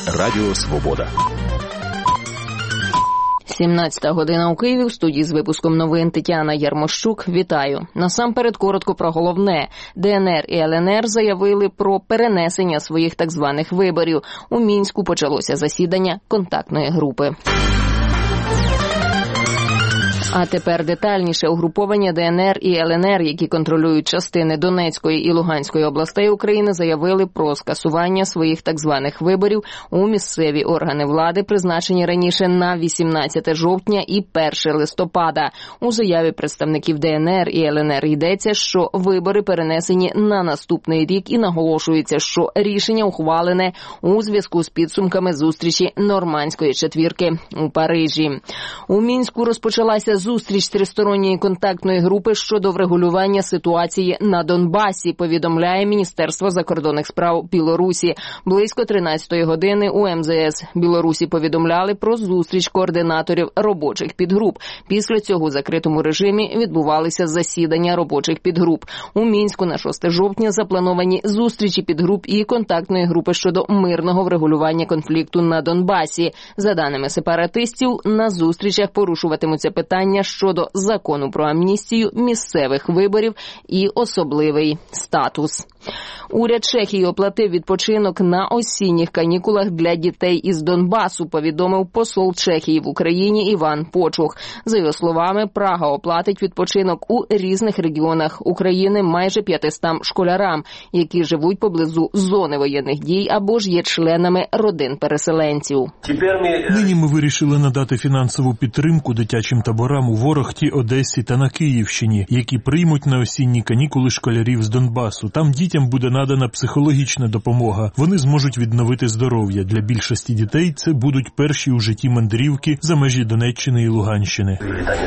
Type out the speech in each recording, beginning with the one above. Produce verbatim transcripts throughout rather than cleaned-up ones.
Радіо Свобода. сімнадцята година у Києві, в студії з випуском новин Тетяна Ярмощук. Вітаю. Насамперед коротко про головне. ДНР і ЛНР заявили про перенесення своїх так званих виборів. У Мінську почалося засідання контактної групи. А тепер детальніше. Угруповання ДНР і ЛНР, які контролюють частини Донецької і Луганської областей України, заявили про скасування своїх так званих виборів у місцеві органи влади, призначені раніше на вісімнадцяте жовтня і перше листопада. У заяві представників ДНР і ЛНР йдеться, що вибори перенесені на наступний рік і наголошується, що рішення ухвалене у зв'язку з підсумками зустрічі Нормандської четвірки у Парижі. У Мінську розпочалася зустріч тристоронньої контактної групи щодо врегулювання ситуації на Донбасі, повідомляє Міністерство закордонних справ Білорусі. Близько тринадцятої години у ем зе ес Білорусі повідомляли про зустріч координаторів робочих підгруп. Після цього у закритому режимі відбувалися засідання робочих підгруп. У Мінську на шосте жовтня заплановані зустрічі підгруп і контактної групи щодо мирного врегулювання конфлікту на Донбасі. За даними сепаратистів, на зустрічах порушуватимуться питання щодо закону про амністію, місцевих виборів і особливий статус. Уряд Чехії оплатив відпочинок на осінніх канікулах для дітей із Донбасу, повідомив посол Чехії в Україні Іван Почух. За його словами, Прага оплатить відпочинок у різних регіонах України майже п'ятистам школярам, які живуть поблизу зони воєнних дій або ж є членами родин переселенців. Нині ми вирішили надати фінансову підтримку дитячим таборам у Ворохті, Одесі та на Київщині, які приймуть на осінні канікули школярів з Донбасу. Там дітям буде надана психологічна допомога. Вони зможуть відновити здоров'я. Для більшості дітей це будуть перші у житті мандрівки за межі Донеччини і Луганщини.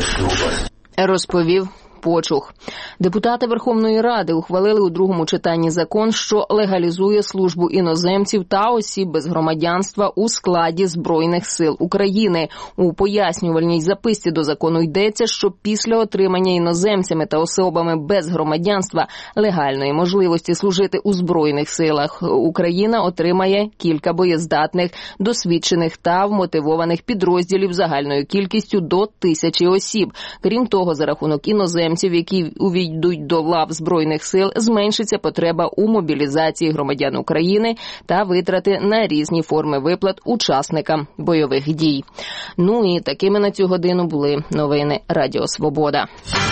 Розповів Почух. Депутати Верховної Ради ухвалили у другому читанні закон, що легалізує службу іноземців та осіб без громадянства у складі Збройних сил України. У пояснювальній записці до закону йдеться, що після отримання іноземцями та особами без громадянства легальної можливості служити у Збройних силах Україна отримає кілька боєздатних, досвідчених та вмотивованих підрозділів загальною кількістю до тисячі осіб. Крім того, за рахунок іноземців, які увійдуть до лав Збройних сил, зменшиться потреба у мобілізації громадян України та витрати на різні форми виплат учасникам бойових дій. Ну і такими на цю годину були новини Радіо Свобода.